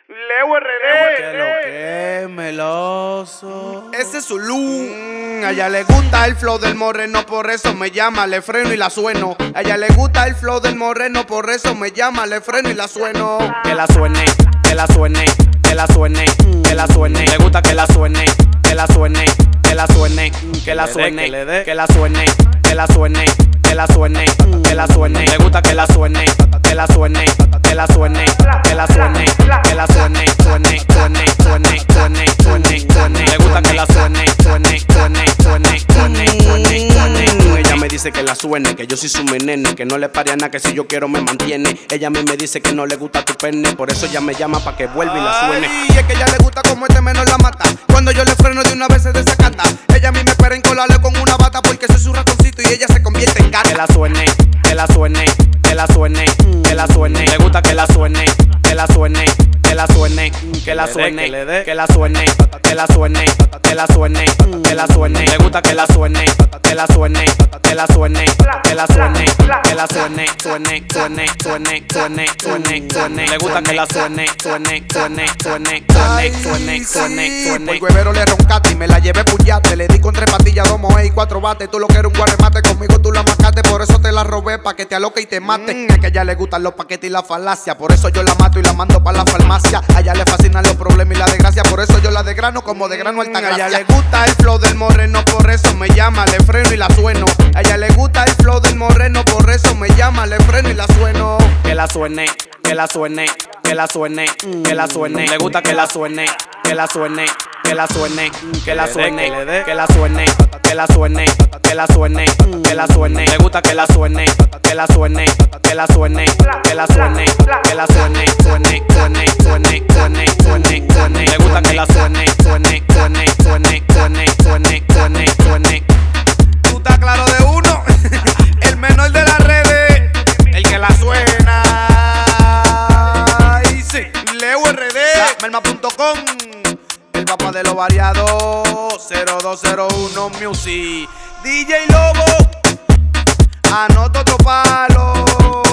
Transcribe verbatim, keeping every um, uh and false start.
Leo R D. Que lo que meloso. Ese es su look. Mm, a ella le gusta el flow del moreno, por eso me llama, le freno y la sueno. A ella le gusta el flow del moreno, por eso me llama, le freno y la sueno. Que la suene, que la suene, que la suene, que la suene. Le gusta que la suene, que la suene, que la suene, que la suene, que la suene, que la suene, que la suene, que la suene. Le gusta que la suene, que la suene, que la suene, que la suene, que la suene, suene, suene, suene, suene, suene, suene. Le gusta que la suene, suene, suene, suene, suene, suene, suene. Ella me dice que la suene, que yo soy su menene, que no le pare a nada, que si yo quiero me mantiene. Ella a mí me dice que no le gusta tu pene, por eso ella me llama pa' que vuelva y la suene. Y es que ella le gusta como este menor la mata, cuando yo le freno de una vez se desacata. Ella a mí me espera en colarle con una bata, porque soy su ratoncito y ella se convierte en gata. Que la suene, que la suene, que la suene, que la suene. Le gusta que la suene, que la suene, que la suene, que la suene, que la suene, que la suene, que la suene, que la suene. Le gusta que la suene, que la suene, que la suene, que la suene, que la suene, suene, suene, suene, suene, suene, suene. Le gusta que la suene, suene, suene, suene, suene, suene, suene, suene. Por huevero le roncaste y me la llevé puñate. Le di con tres patillas, dos mojes y cuatro bates. Tú lo que eres un guarremate, conmigo tú la mascaste. Por eso te la robé, pa' que te aloque y te mate. Mm. Es que a ella le gustan los paquetes y la falacia. Por eso yo la mato y la mando pa' la farmacia. A ella le fascinan los problemas y la desgracia. Por eso yo la desgrano como de grano alta gracia. A ella le gusta el flow del moreno, por eso me llama, le freno y la sueno. A ella le gusta el flow del moreno, por eso me llama, le freno y la sueno. Que la suene, que la suene, que la suene, que la suene. Le gusta que la suene, que la suene, que la suene, que la suene, que la suene, que la suene, que la suene, que la suene. Le gusta que la suene, que la suene, que la suene, que la suene, que la suene, suene, suene, suene, suene, suene, suene. Le gusta que la suene, suene, suene, suene, suene, suene, suene, suene. Tú estás claro de uno, el menor de las redes, el que la suena. Y sí, Leo R D, melma punto com, el papá de los variados, cero dos cero uno Music, D J Lobo, anota otro palo.